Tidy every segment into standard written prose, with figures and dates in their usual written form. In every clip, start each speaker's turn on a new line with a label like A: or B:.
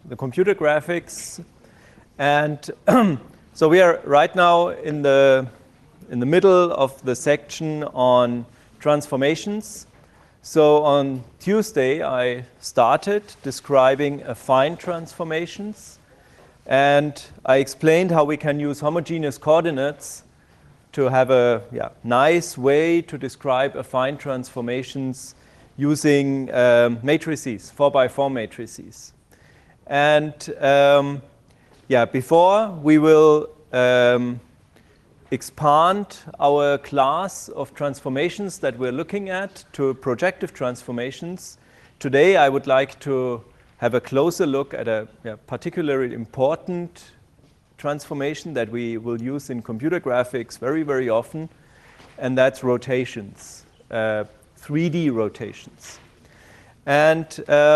A: the computer graphics. And so we are right now in the middle of the section on transformations. So on Tuesday, I started describing affine transformations. And I explained how we can use homogeneous coordinates to have a nice way to describe affine transformations using matrices, 4x4 matrices. And before we will expand our class of transformations that we're looking at to projective transformations, today I would like to have a closer look at a particularly important transformation that we will use in computer graphics very, very often, and that's rotations, 3D rotations. And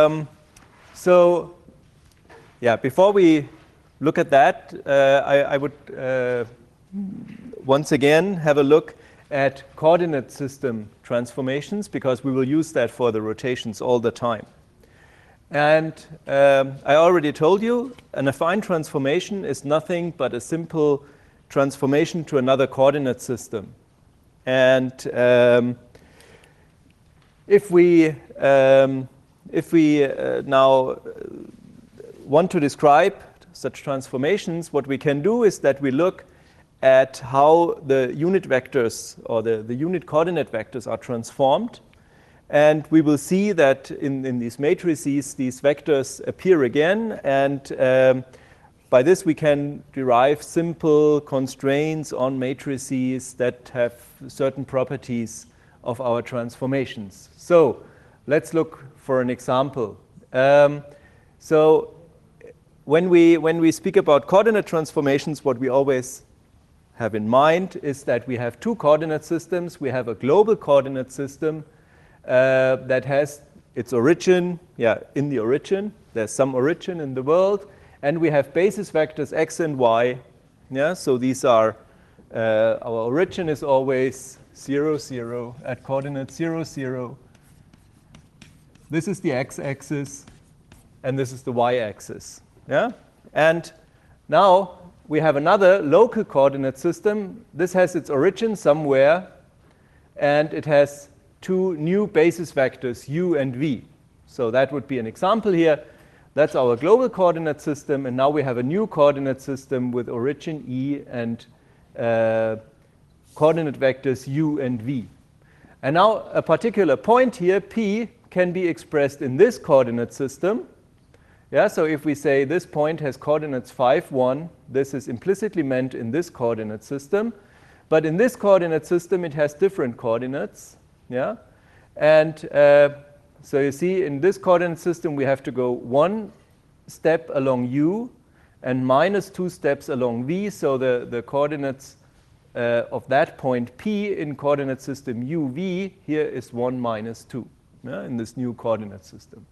A: before we look at that, I would once again have a look at coordinate system transformations, because we will use that for the rotations all the time. And I already told you, an affine transformation is nothing but a simple transformation to another coordinate system. And if we now want to describe such transformations, what we can do is that we look at how the unit vectors or the unit coordinate vectors are transformed. And we will see that in these matrices, these vectors appear again. And by this, we can derive simple constraints on matrices that have certain properties of our transformations. So let's look for an example. So when we speak about coordinate transformations, what we always have in mind is that we have two coordinate systems. We have a global coordinate system that has its origin, in the origin. There's some origin in the world. And we have basis vectors x and y. So these are, our origin is always 0, 0 at coordinate 0, 0. This is the x-axis, and this is the y-axis. And now we have another local coordinate system. This has its origin somewhere, and it has two new basis vectors, u and v. So that would be an example here. That's our global coordinate system, and now we have a new coordinate system with origin e and coordinate vectors u and v. And now a particular point here, P, can be expressed in this coordinate system. So if we say this point has coordinates 5, 1, this is implicitly meant in this coordinate system. But in this coordinate system, it has different coordinates. And so you see, in this coordinate system, we have to go 1 step along u and minus 2 steps along v. So the coordinates of that point P in coordinate system uv here is 1 minus 2 in this new coordinate system.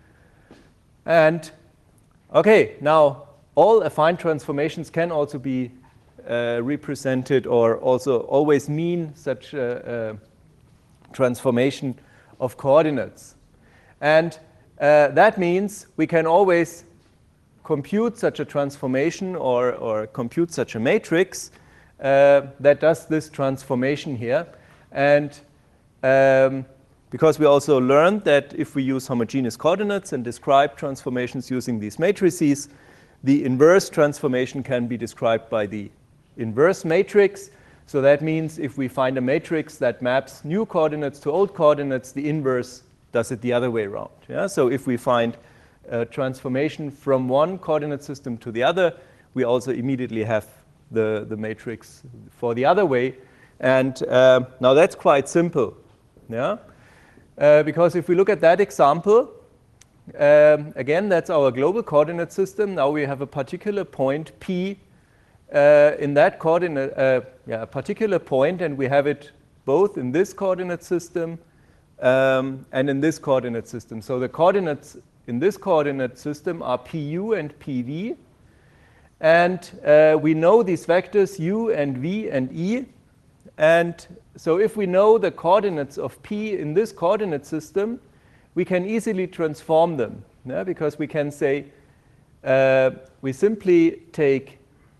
A: And okay, now all affine transformations can also be represented or also always mean such a transformation of coordinates. And that means we can always compute such a transformation or compute such a matrix that does this transformation here. And because we also learned that if we use homogeneous coordinates and describe transformations using these matrices, the inverse transformation can be described by the inverse matrix. So that means if we find a matrix that maps new coordinates to old coordinates, the inverse does it the other way around. So if we find a transformation from one coordinate system to the other, we also immediately have the matrix for the other way. And now that's quite simple. Because if we look at that example, again, that's our global coordinate system. Now we have a particular point P in that coordinate, a particular point, and we have it both in this coordinate system and in this coordinate system. So the coordinates in this coordinate system are pu and pv. And we know these vectors u and v and e. And so if we know the coordinates of P in this coordinate system, we can easily transform them, because we can say we simply take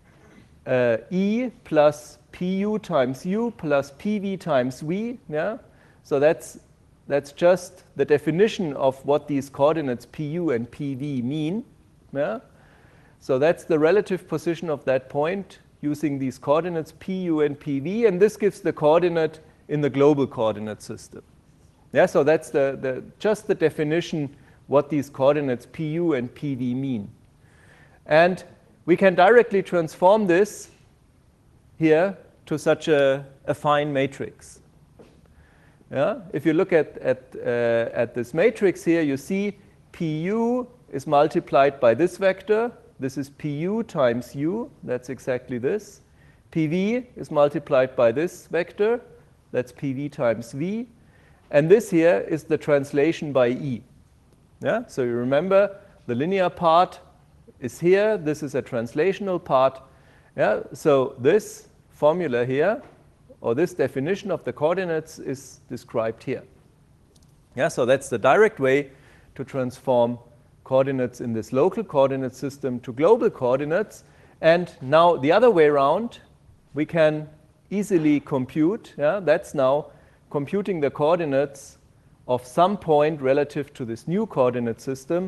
A: E plus pu times u plus pv times v. Yeah? So that's just the definition of what these coordinates pu and pv mean. Yeah? So that's the relative position of that point using these coordinates pu and pv, and this gives the coordinate in the global coordinate system. Yeah, so that's just the definition what these coordinates pu and pv mean. And we can directly transform this here to such a fine matrix. Yeah? If you look at this matrix here, you see pu is multiplied by this vector. This is pu times u. That's exactly this. pv is multiplied by this vector. That's pv times v. And this here is the translation by e. Yeah? So you remember the linear part is here. This is a translational part. Yeah? So this formula here, or this definition of the coordinates, is described here. Yeah? So that's the direct way to transform coordinates in this local coordinate system to global coordinates. And now the other way around, we can easily compute. Yeah? That's now computing the coordinates of some point relative to this new coordinate system.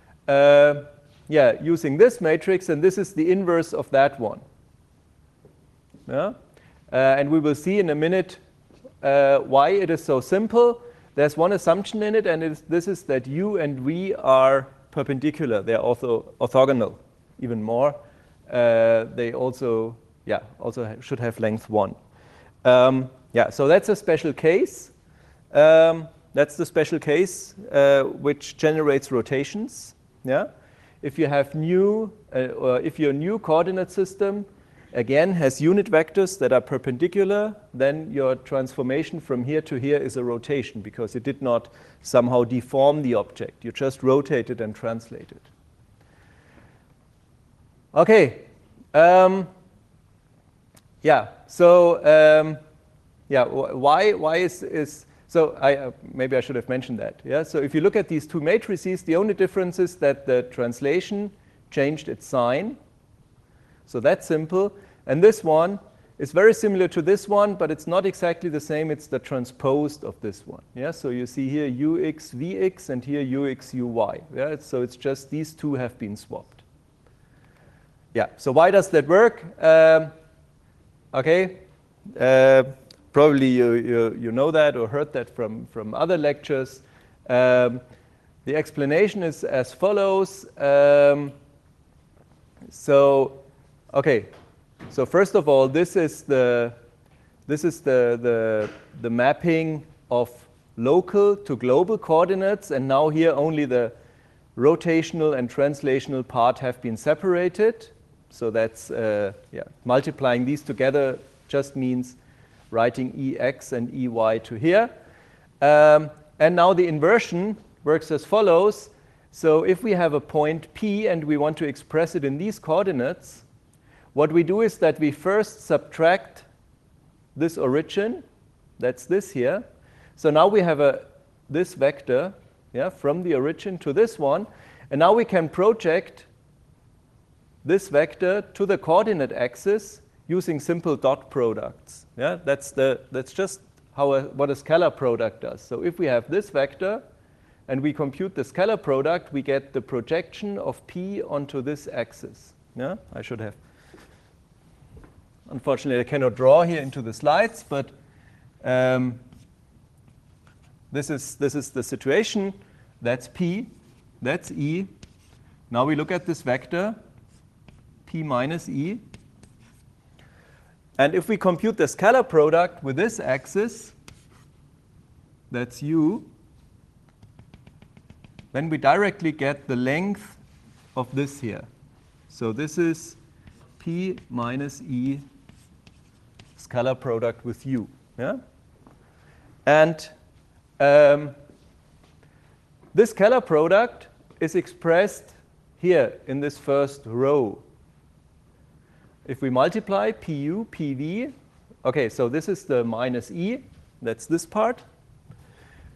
A: Using this matrix, and this is the inverse of that one. Yeah? And we will see in a minute why it is so simple. There's one assumption in it, and this is that u and v are perpendicular. They're also orthogonal, even more. They also should have length 1. So that's a special case. That's the special case which generates rotations. Yeah? If you have if your new coordinate system again has unit vectors that are perpendicular, then your transformation from here to here is a rotation because it did not somehow deform the object. You just rotate it and translate it. Okay. Why is so maybe I should have mentioned that. Yeah. So if you look at these two matrices, the only difference is that the translation changed its sign. So that's simple. And this one is very similar to this one, but it's not exactly the same. It's the transposed of this one. Yeah. So you see here ux vx and here ux uy. Yeah. So it's just these two have been swapped. Yeah. So why does that work? Okay. Probably you know that or heard that from other lectures. The explanation is as follows. So first of all, this is the mapping of local to global coordinates, and now here only the rotational and translational part have been separated. So that's multiplying these together just means writing ex and ey to here. And now the inversion works as follows. So if we have a point P and we want to express it in these coordinates, what we do is that we first subtract this origin. That's this here. So now we have this vector from the origin to this one. And now we can project this vector to the coordinate axis using simple dot products. Yeah, that's just what a scalar product does. So if we have this vector and we compute the scalar product, we get the projection of P onto this axis. Yeah, I should have. Unfortunately, I cannot draw here into the slides, but this is the situation. That's P, that's E. Now we look at this vector, P minus E. And if we compute the scalar product with this axis, that's u, then we directly get the length of this here. So this is P minus E scalar product with u. Yeah? And this scalar product is expressed here in this first row. If we multiply pu, pv, okay, so this is the minus e, that's this part.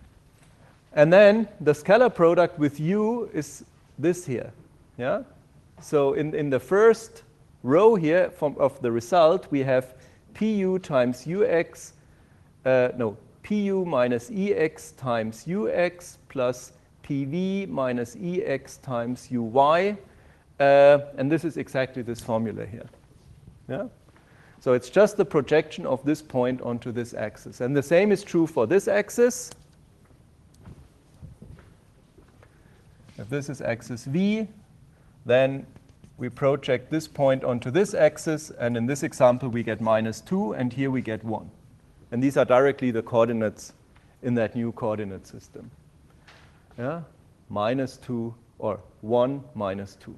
A: And then the scalar product with u is this here. Yeah? So in the first row here of the result, we have pu times ux, pu minus ex times ux plus pv minus ex times uy. And this is exactly this formula here. Yeah? So it's just the projection of this point onto this axis. And the same is true for this axis. If this is axis v, then we project this point onto this axis. And in this example, we get -2, and here we get 1. And these are directly the coordinates in that new coordinate system. Yeah? -2 or 1 -2.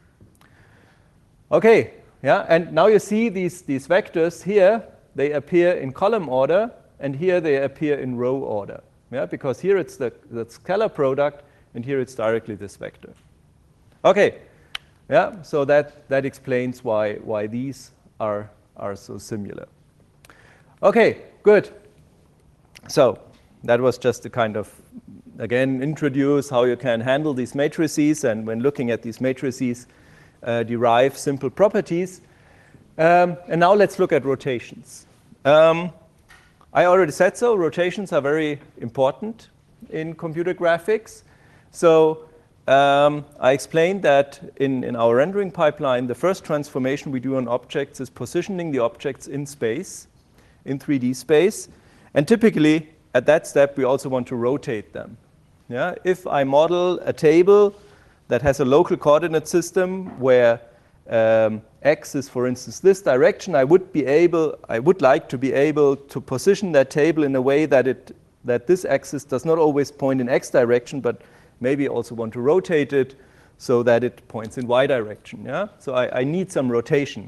A: Okay, yeah, and now you see these vectors here, they appear in column order, and here they appear in row order. Yeah, because here it's the scalar product, and here it's directly this vector. Okay, yeah, so that explains why these are so similar. Okay, good. So that was just to kind of, again, introduce how you can handle these matrices, and when looking at these matrices, derive simple properties. And now let's look at rotations. I already said so. Rotations are very important in computer graphics. So I explained that in our rendering pipeline, the first transformation we do on objects is positioning the objects in space, in 3D space. And typically, at that step, we also want to rotate them. Yeah? If I model a table that has a local coordinate system where x is, for instance, this direction, I would like to be able to position that table in a way that this axis does not always point in x direction, but maybe also want to rotate it so that it points in y direction. Yeah? So I need some rotation.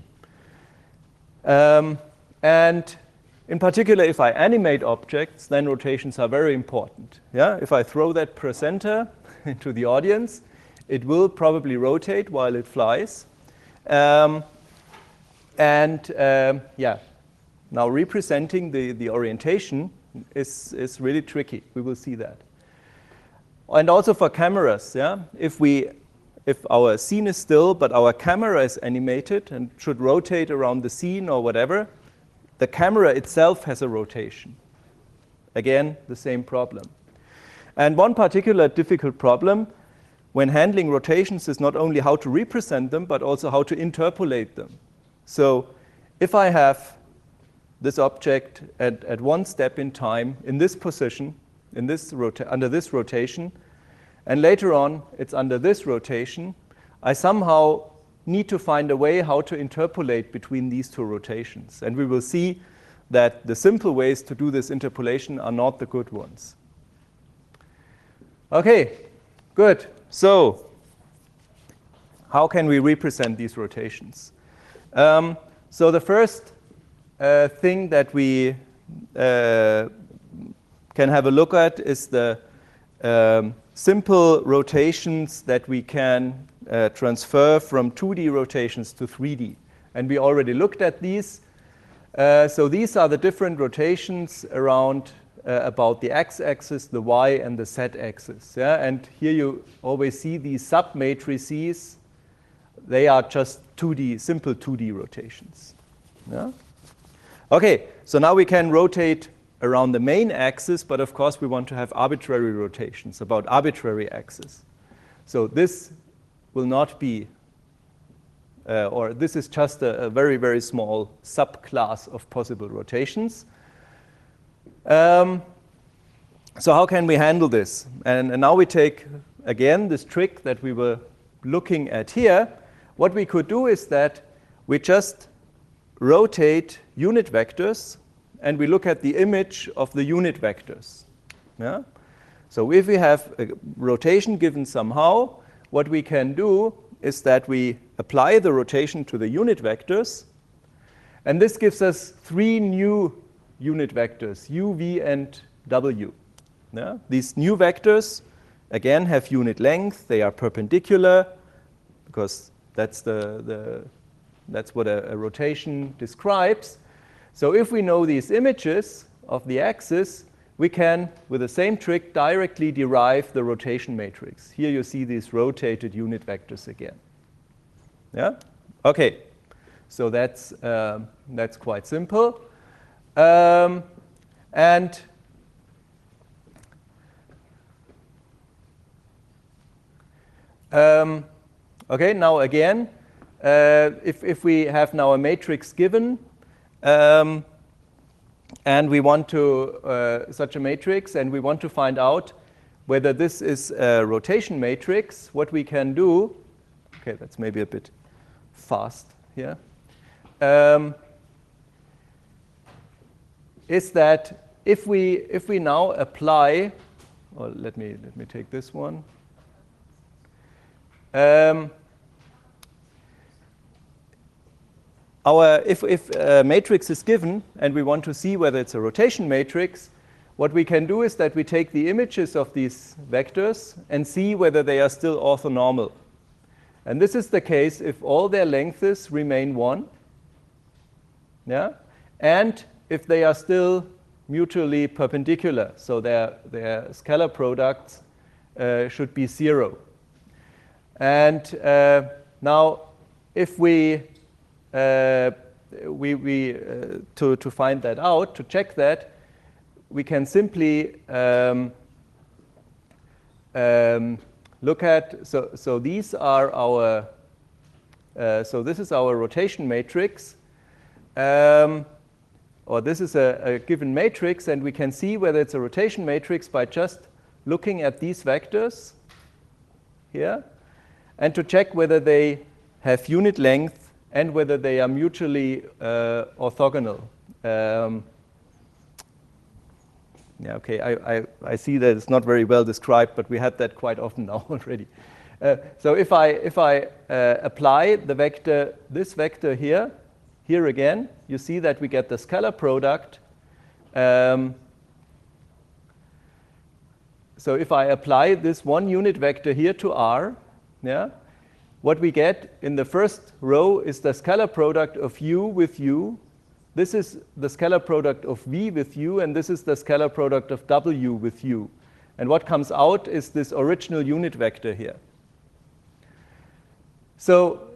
A: And in particular, if I animate objects, then rotations are very important. Yeah? If I throw that placenta into the audience, it will probably rotate while it flies. Yeah, now representing the orientation is really tricky. We will see that. And also for cameras, yeah? If our scene is still, but our camera is animated and should rotate around the scene or whatever, the camera itself has a rotation. Again, the same problem. And one particular difficult problem when handling rotations is not only how to represent them, but also how to interpolate them. So if I have this object at one step in time in this position, under this rotation, and later on it's under this rotation, I somehow need to find a way how to interpolate between these two rotations. And we will see that the simple ways to do this interpolation are not the good ones. Okay, good. So how can we represent these rotations? So the first thing that we can have a look at is the simple rotations that we can transfer from 2D rotations to 3D. And we already looked at these. So these are the different rotations around about the x-axis, the y, and the z-axis. Yeah? And here you always see these submatrices. They are just 2D, simple 2D rotations. Yeah? Okay, so now we can rotate around the main axis, but of course we want to have arbitrary rotations about arbitrary axes. So this will not be, or this is just a very, very small subclass of possible rotations. So how can we handle this? And now we take, again, this trick that we were looking at here. What we could do is that we just rotate unit vectors, and we look at the image of the unit vectors. Yeah? So if we have a rotation given somehow, what we can do is that we apply the rotation to the unit vectors, and this gives us 3 new unit vectors, u, v, and w. Yeah? These new vectors, again, have unit length. They are perpendicular, because that's what a rotation describes. So if we know these images of the axis, we can, with the same trick, directly derive the rotation matrix. Here you see these rotated unit vectors again. Yeah? Okay. So that's quite simple. And okay, now again, if we have now a matrix given, and we want to, such a matrix, and we want to find out whether this is a rotation matrix, what we can do, okay, that's maybe a bit fast here, is that if we now apply, or let me take this one. If a matrix is given and we want to see whether it's a rotation matrix, what we can do is that we take the images of these vectors and see whether they are still orthonormal. And this is the case if all their lengths remain 1, yeah, and if they are still mutually perpendicular, so their scalar products should be 0. And now, if to find that out, to check that, we can simply look at, so these are our, so this is our rotation matrix, or this is a given matrix, and we can see whether it's a rotation matrix by just looking at these vectors here, and to check whether they have unit length and whether they are mutually orthogonal. Yeah, okay, I see that it's not very well described, but we had that quite often now already. So if I apply the vector, this vector here again, you see that we get the scalar product. So if I apply this one unit vector here to R, yeah, what we get in the first row is the scalar product of U with U. This is the scalar product of V with U, and this is the scalar product of W with U. And what comes out is this original unit vector here. So,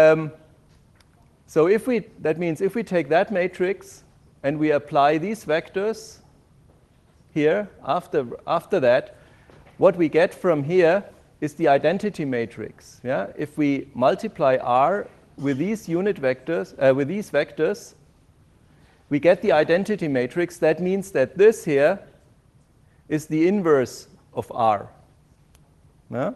A: that means if we take that matrix and we apply these vectors here after that, what we get from here is the identity matrix. Yeah? If we multiply R with these unit vectors, with these vectors, we get the identity matrix. That means that this here is the inverse of R. Yeah?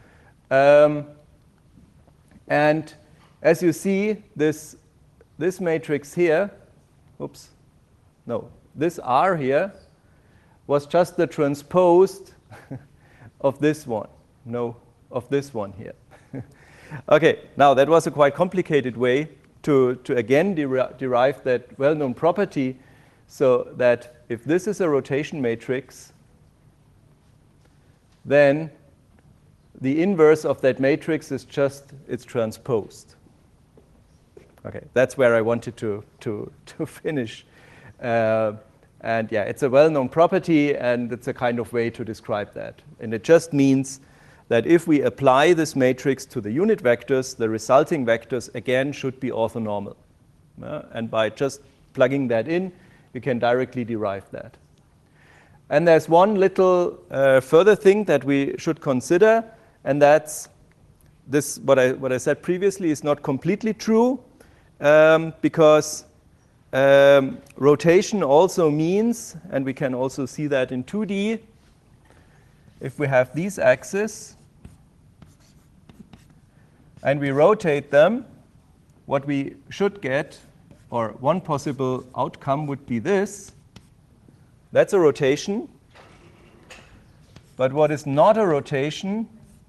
A: And as you see, this matrix here, oops, no, this R here was just the transposed of this one. No, of this one here. Okay, now that was a quite complicated way to again derive that well-known property, so that if this is a rotation matrix, then the inverse of that matrix is just its transposed. Okay, that's where I wanted to finish. And yeah, it's a well-known property, and it's a kind of way to describe that. And it just means that if we apply this matrix to the unit vectors, the resulting vectors, again, should be orthonormal. And by just plugging that in, you can directly derive that. And there's one little further thing that we should consider, and that's this, what I said previously is not completely true, because rotation also means, and we can also see that in 2D, if we have these axes and we rotate them, what we should get, or one possible outcome would be this. That's a rotation. But what is not a rotation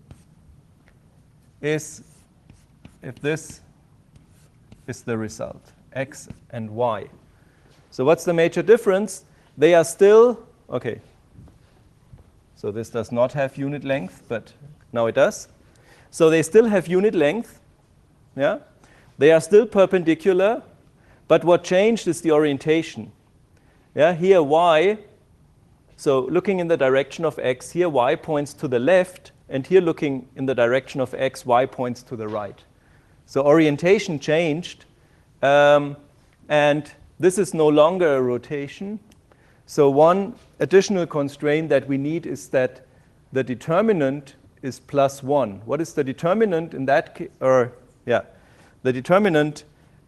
A: is if this is the result, x and y. So what's the major difference? They are still, okay, so this does not have unit length, but now it does. So they still have unit length. Yeah? They are still perpendicular, but what changed is the orientation. Yeah? Here y, so looking in the direction of x, here y points to the left, and here looking in the direction of x, y points to the right. So orientation changed, and this is no longer a rotation. So one additional constraint that we need is that the determinant is +1. What is the determinant in that case? The determinant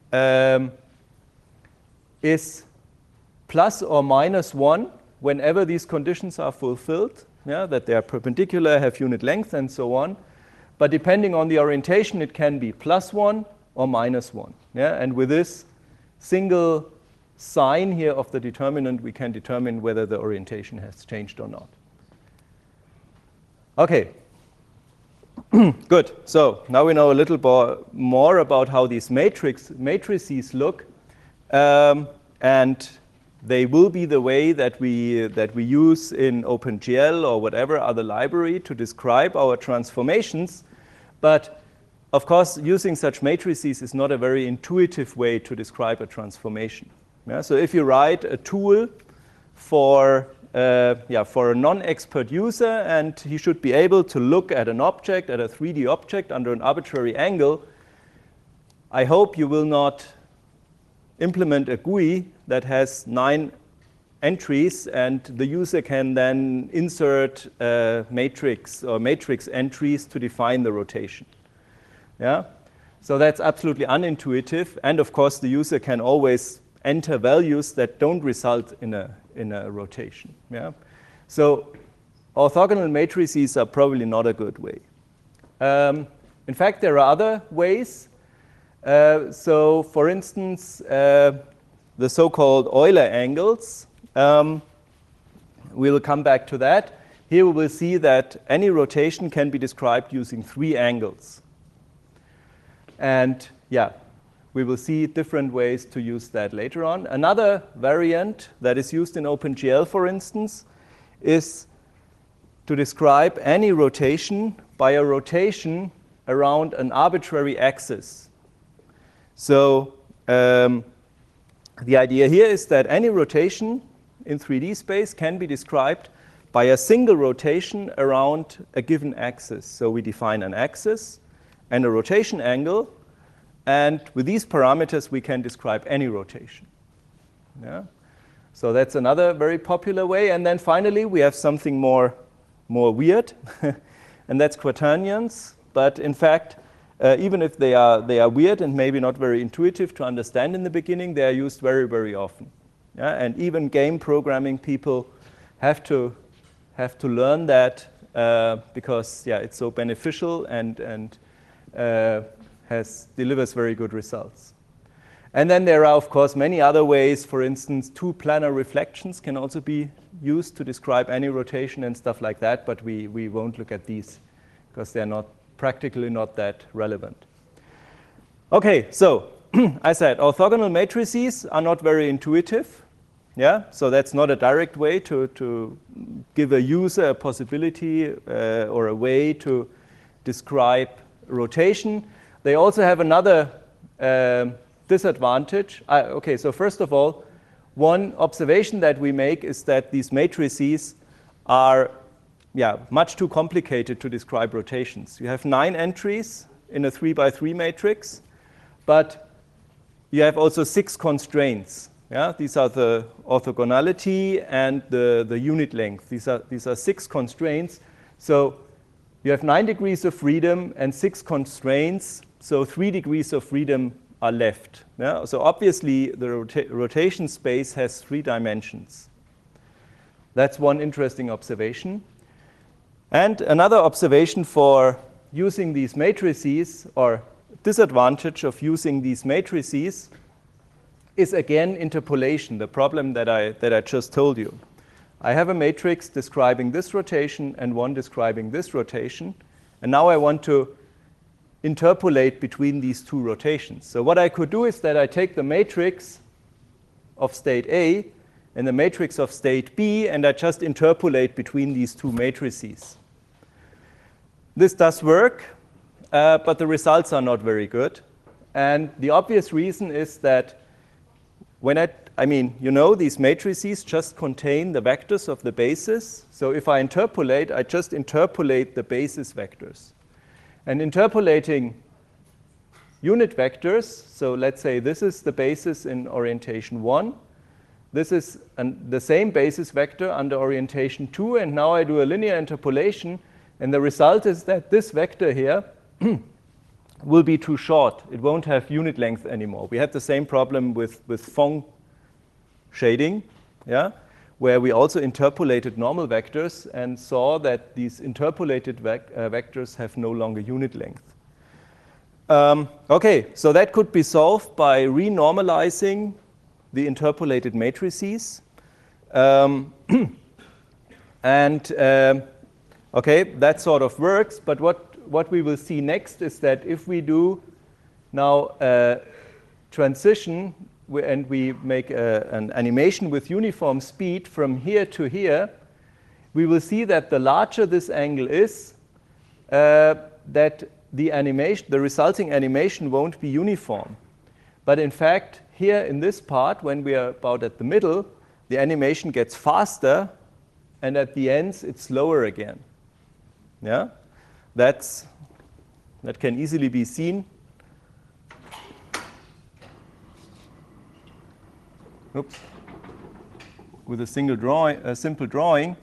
A: is plus or minus 1 whenever these conditions are fulfilled, that they are perpendicular, have unit length, and so on. But depending on the orientation, it can be +1 or -1. And with this single sign here of the determinant, we can determine whether the orientation has changed or not. Okay. Good. So now we know a little more about how these matrices look, and they will be the way that we use in OpenGL or whatever other library to describe our transformations. But of course, using such matrices is not a very intuitive way to describe a transformation. So if you write a tool for a non-expert user, and he should be able to look at an object, at a 3D object under an arbitrary angle, I hope you will not implement a GUI that has 9 entries, and the user can then insert matrix or matrix entries to define the rotation. So that's absolutely unintuitive, and of course the user can always enter values that don't result in a rotation. So orthogonal matrices are probably not a good way. In fact, there are other ways. So for instance, the so-called Euler angles. We'll come back to that. Here we will see that any rotation can be described using 3 angles. And we will see different ways to use that later on. Another variant that is used in OpenGL, for instance, is to describe any rotation by a rotation around an arbitrary axis. So the idea here is that any rotation in 3D space can be described by a single rotation around a given axis. So we define an axis and a rotation angle, and with these parameters we can describe any rotation. So that's another very popular way. And then finally we have something more weird, and that's quaternions. But in fact, even if they are weird and maybe not very intuitive to understand in the beginning, they are used very, very often. And even game programming people have to learn that because it's so beneficial and delivers very good results. And then there are, of course, many other ways. For instance, 2 planar reflections can also be used to describe any rotation and stuff like that, but we won't look at these because they're practically not that relevant. Okay, so I said orthogonal matrices are not very intuitive. So that's not a direct way to give a user a possibility or a way to describe rotation. They also have another disadvantage. Okay, so first of all, one observation that we make is that these matrices are much too complicated to describe rotations. You have 9 entries in a 3x3 matrix, but you have also 6 constraints. These are the orthogonality and the unit length. These are 6 constraints. So you have 9 degrees of freedom and 6 constraints. So 3 degrees of freedom are left. So obviously, the rotation space has 3 dimensions. That's one interesting observation. And another observation for using these matrices, or disadvantage of using these matrices, is again interpolation, the problem that I just told you. I have a matrix describing this rotation and one describing this rotation, and now I want to interpolate between these 2 rotations. So what I could do is that I take the matrix of state A and the matrix of state B, and I just interpolate between these 2 matrices. This does work, but the results are not very good. And the obvious reason is that these matrices just contain the vectors of the basis. So if I interpolate, I just interpolate the basis vectors. And interpolating unit vectors. So let's say this is the basis in orientation 1. This is the same basis vector under orientation 2, and now I do a linear interpolation, and the result is that this vector here will be too short. It won't have unit length anymore. We had the same problem with Phong shading, yeah, where we also interpolated normal vectors and saw that these interpolated vectors have no longer unit length. Okay, so that could be solved by renormalizing the interpolated matrices. Okay, that sort of works, but what we will see next is that if we do now a transition and we make an animation with uniform speed from here to here, we will see that the larger this angle is, that the resulting animation won't be uniform. But in fact, here in this part, when we are about at the middle, the animation gets faster, and at the ends, it's slower again. Yeah? That can easily be seen. Oops. With a simple drawing.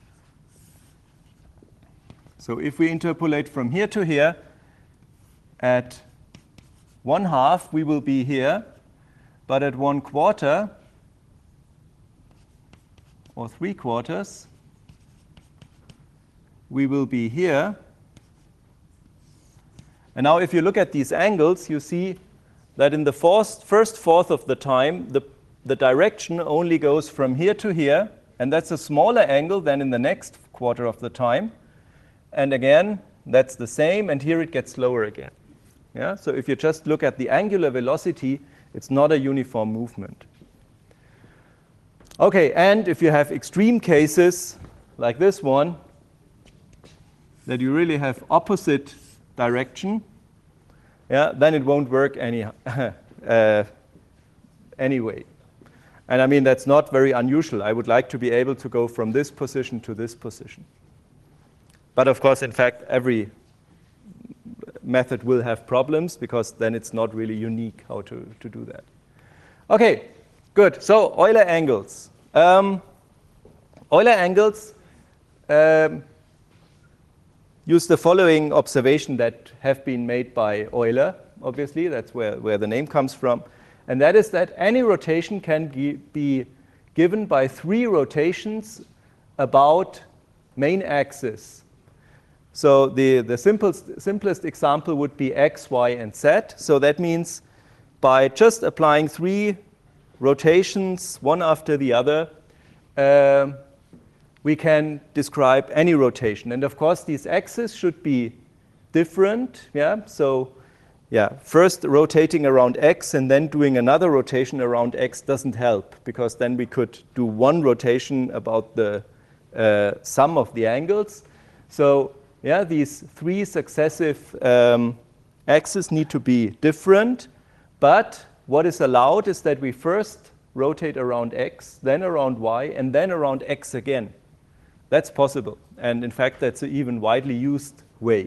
A: So if we interpolate from here to here, at 1/2 we will be here, but at 1/4 or 3/4 we will be here. And now if you look at these angles, you see that in the first fourth of the time, the direction only goes from here to here, and that's a smaller angle than in the next quarter of the time. And again, that's the same, and here it gets slower again. Yeah? So if you just look at the angular velocity, it's not a uniform movement. Okay, and if you have extreme cases like this one, that you really have opposite direction, yeah, then it won't work anyway. And I mean, that's not very unusual. I would like to be able to go from this position to this position. But of course, in fact, every method will have problems, because then it's not really unique how to do that. Okay, good. So Euler angles. Euler angles use the following observation that have been made by Euler, obviously. That's where the name comes from. And that is that any rotation can be given by 3 rotations about main axis. So the simplest example would be x, y, and z. So that means by just applying 3 rotations, one after the other, we can describe any rotation. And of course, these axes should be different. Yeah? So yeah, first rotating around x and then doing another rotation around x doesn't help, because then we could do one rotation about the sum of the angles. So yeah, these 3 successive axes need to be different, but what is allowed is that we first rotate around x, then around y, and then around x again. That's possible, and in fact, that's an even widely used way.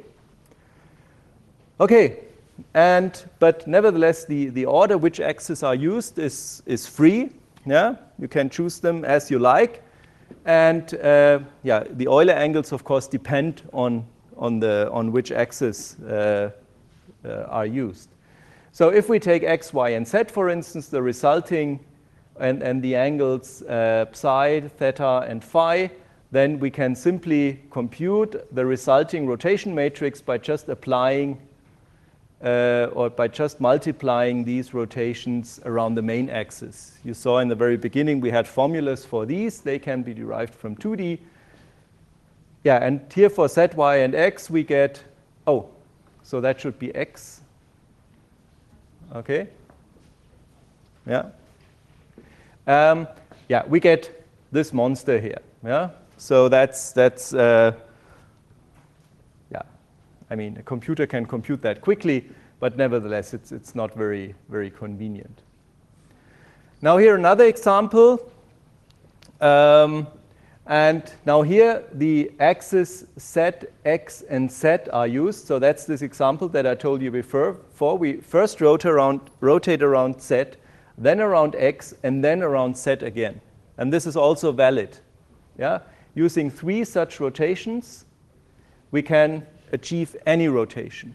A: Okay, but nevertheless, the order which axes are used is free. Yeah, you can choose them as you like. And yeah, the Euler angles, of course, depend on which axis are used. So if we take x, y, and z, for instance, the resulting and the angles psi, theta, and phi, then we can simply compute the resulting rotation matrix by just applying or by just multiplying these rotations around the main axis. You saw in the very beginning we had formulas for these. They can be derived from 2D. Yeah, and here for z, y, and x we get, oh, so that should be x. Okay. Yeah. Yeah, we get this monster here. Yeah. So that's yeah. I mean, a computer can compute that quickly, but nevertheless, it's not very convenient. Now here another example. And now here the axis Z, X, and Z are used. So that's this example that I told you before. We first rotate around Z, then around X, and then around Z again. And this is also valid. Yeah? Using 3 such rotations, we can achieve any rotation.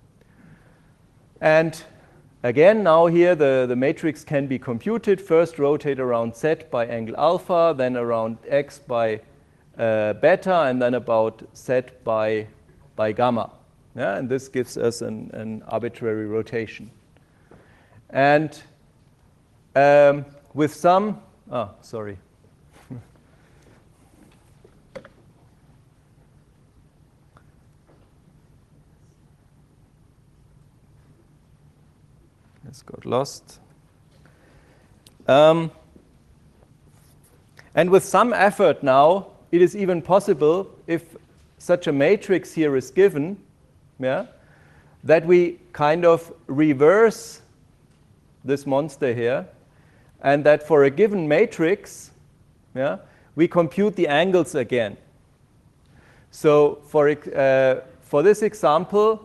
A: And again, now here the matrix can be computed. First rotate around Z by angle alpha, then around X by beta, and then about Z by gamma. Yeah? And this gives us an arbitrary rotation. And with some, sorry. This got lost. And with some effort now, it is even possible, if such a matrix here is given, yeah, that we kind of reverse this monster here, and that for a given matrix, yeah, we compute the angles again. So for this example,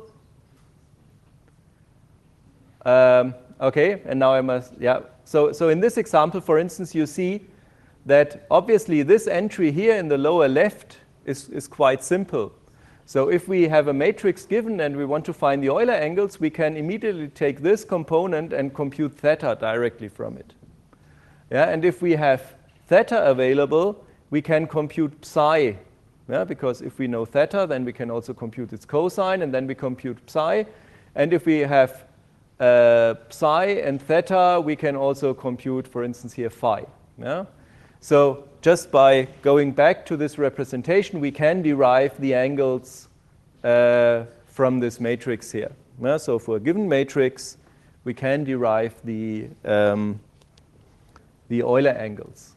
A: okay, and now I must, yeah. So in this example, for instance, you see that obviously this entry here in the lower left is quite simple. So if we have a matrix given and we want to find the Euler angles, we can immediately take this component and compute theta directly from it. Yeah, and if we have theta available, we can compute psi. Yeah, because if we know theta, then we can also compute its cosine, and then we compute psi. And if we have psi and theta, we can also compute, for instance, here phi. Yeah? So just by going back to this representation, we can derive the angles from this matrix here. Yeah? So for a given matrix, we can derive the Euler angles.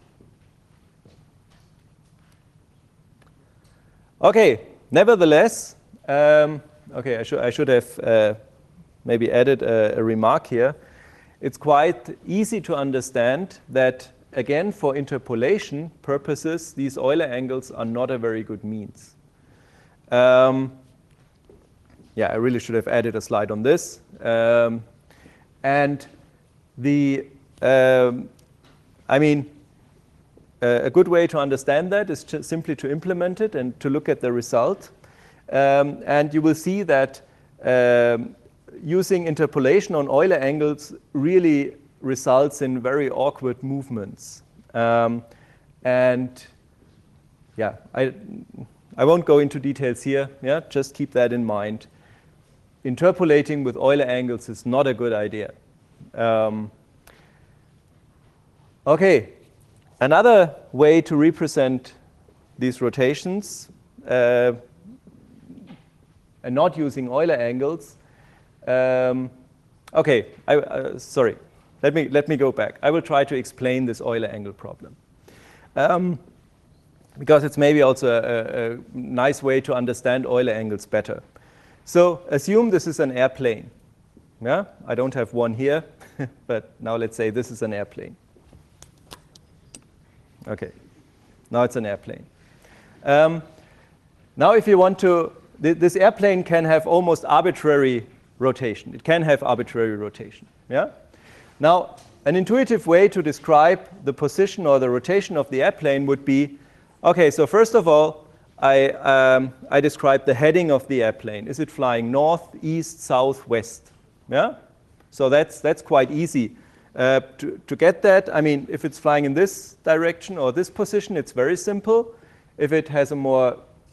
A: Okay, nevertheless, okay, I should have maybe added a remark here. It's quite easy to understand that, again, for interpolation purposes, these Euler angles are not a very good means. Yeah, I really should have added a slide on this. And I mean, a good way to understand that is simply to implement it and to look at the result. And you will see that using interpolation on Euler angles really results in very awkward movements. And yeah, I won't go into details here. Yeah, just keep that in mind. Interpolating with Euler angles is not a good idea. Okay, another way to represent these rotations and not using Euler angles. Okay, sorry. Let me go back. I will try to explain this Euler angle problem. Because it's maybe also a nice way to understand Euler angles better. So assume this is an airplane. Yeah? I don't have one here, but now let's say this is an airplane. Okay, now it's an airplane. Now if you want to, this airplane can have almost arbitrary rotation. It can have arbitrary rotation. Yeah? Now, an intuitive way to describe the position or the rotation of the airplane would be, okay, so first of all, I describe the heading of the airplane. Is it flying north, east, south, west? Yeah? So that's quite easy. To get that, I mean, if it's flying in this direction or this position, it's very simple. If it has a more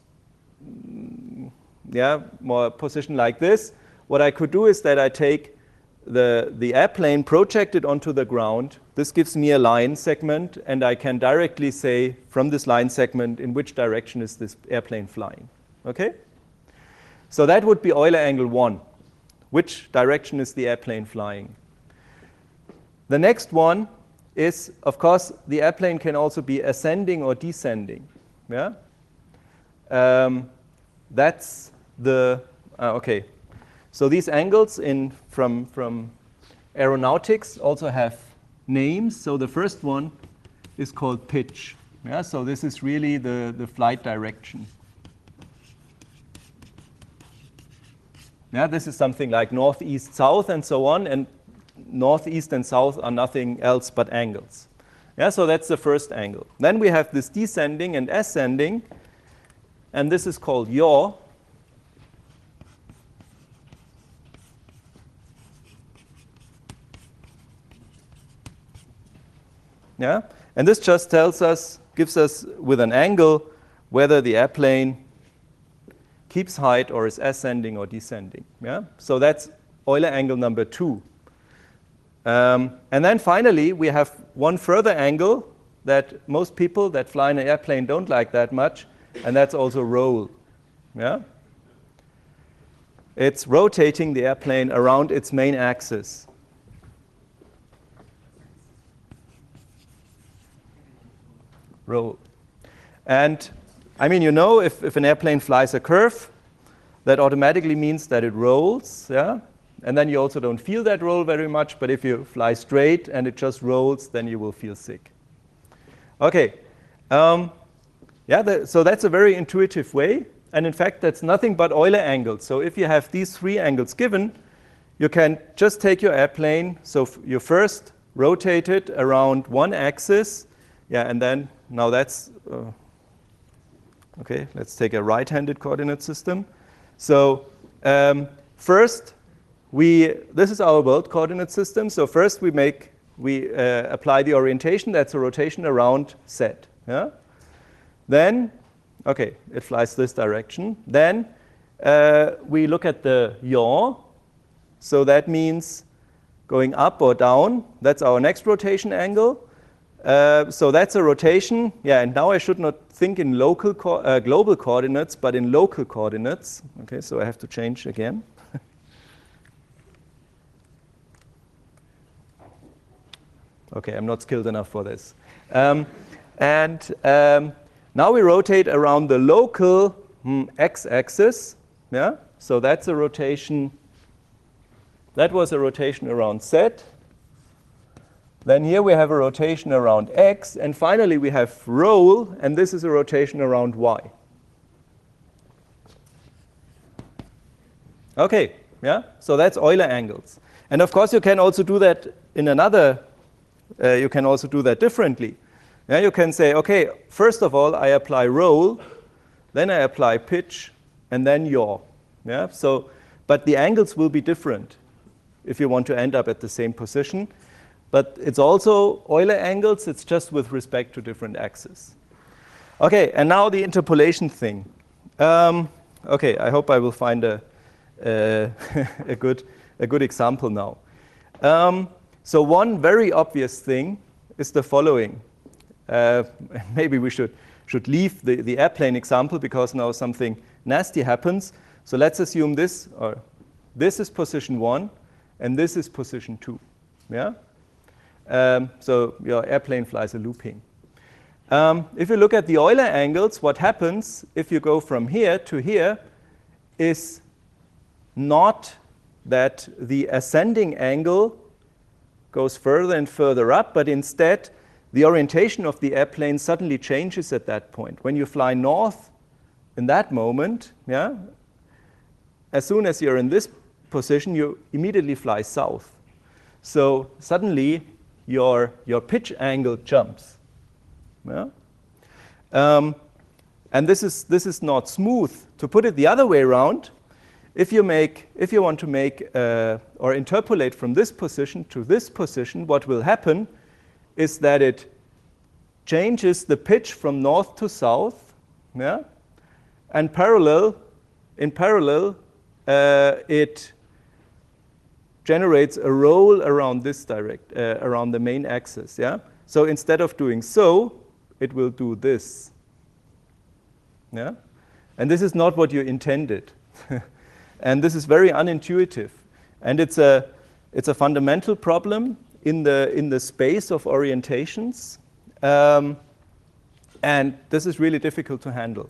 A: position like this, what I could do is that I take the airplane, project it onto the ground. This gives me a line segment, and I can directly say from this line segment in which direction is this airplane flying. Okay? So that would be Euler angle 1. Which direction is the airplane flying? The next one is, of course, the airplane can also be ascending or descending. Yeah? That's the, okay. So these angles from aeronautics also have names. So the first one is called pitch. Yeah, so this is really the flight direction. Yeah, this is something like northeast, south, and so on, and northeast and south are nothing else but angles. Yeah, so that's the first angle. Then we have this descending and ascending, and this is called yaw. Yeah, and this just tells us, gives us with an angle whether the airplane keeps height or is ascending or descending. Yeah, so that's Euler angle number 2. And then finally, we have one further angle that most people that fly in an airplane don't like that much, and that's also roll. Yeah? It's rotating the airplane around its main axis. Roll. And I mean, you know, if an airplane flies a curve, that automatically means that it rolls. Yeah? And then you also don't feel that roll very much, but if you fly straight and it just rolls, then you will feel sick. Okay. So that's a very intuitive way. And in fact, that's nothing but Euler angles. So if you have these 3 angles given, you can just take your airplane. So you first rotate it around one axis. Yeah, and then now that's, okay, let's take a right-handed coordinate system. So first, this is our world coordinate system. So first we apply the orientation. That's a rotation around Z. Yeah? Then, okay, it flies this direction. Then we look at the yaw. So that means going up or down. That's our next rotation angle. So that's a rotation. Yeah, and now I should not think in global coordinates, but in local coordinates. Okay, so I have to change again. Okay, I'm not skilled enough for this. Now we rotate around the local x-axis. Yeah, so that's a rotation. That was a rotation around Z. Then here we have a rotation around x, and finally we have roll, and this is a rotation around y. Okay, yeah, so that's Euler angles. And of course you can also do that in another, you can also do that differently. Yeah, you can say, okay, first of all I apply roll, then I apply pitch, and then yaw. Yeah, so, but the angles will be different if you want to end up at the same position. But it's also Euler angles, it's just with respect to different axes. Okay, and now the interpolation thing. Okay, I hope I will find a good example now. So one very obvious thing is the following. Maybe we should leave the airplane example because now something nasty happens. So let's assume this is position 1 and this is position 2. Yeah? So your airplane flies a looping. If you look at the Euler angles, what happens if you go from here to here is not that the ascending angle goes further and further up, but instead the orientation of the airplane suddenly changes at that point. When you fly north in that moment, yeah, as soon as you're in this position, you immediately fly south. So suddenly your pitch angle jumps. Yeah? And this is not smooth. To put it the other way around, if you want to make or interpolate from this position to this position, what will happen is that it changes the pitch from north to south, yeah? And in parallel, it generates a roll around this around the main axis, yeah? So instead of doing so, it will do this, yeah? And this is not what you intended. And this is very unintuitive. And it's a fundamental problem in the space of orientations. And this is really difficult to handle.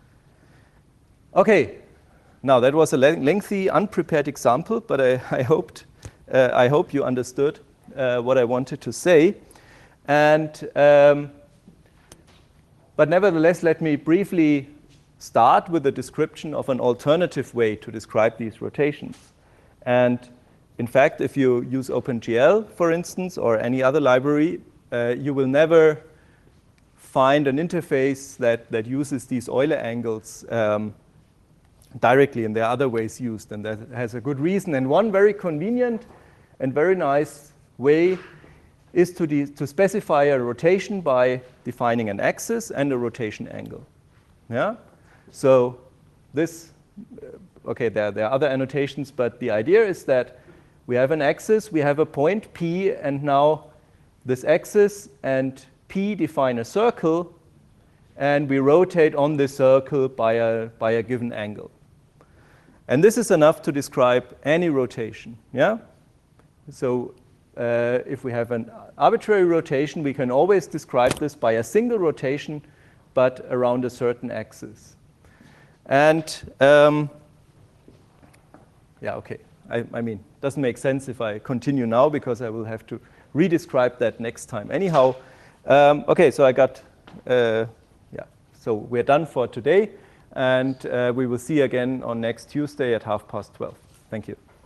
A: Okay, now that was a lengthy, unprepared example, but I hope you understood what I wanted to say. And But nevertheless, let me briefly start with a description of an alternative way to describe these rotations. And in fact, if you use OpenGL, for instance, or any other library, you will never find an interface that uses these Euler angles directly, and there are other ways used, and that has a good reason. And one very convenient and very nice way is to specify a rotation by defining an axis and a rotation angle. Yeah? So this, okay, there are other annotations, but the idea is that we have an axis, we have a point P, and now this axis and P define a circle, and we rotate on this circle by a given angle. And this is enough to describe any rotation. Yeah? So if we have an arbitrary rotation, we can always describe this by a single rotation, but around a certain axis. And yeah, okay. I mean, it doesn't make sense if I continue now, because I will have to redescribe that next time. Anyhow, okay, so I got, yeah, so we're done for today, and we will see again on next Tuesday at 12:30. Thank you.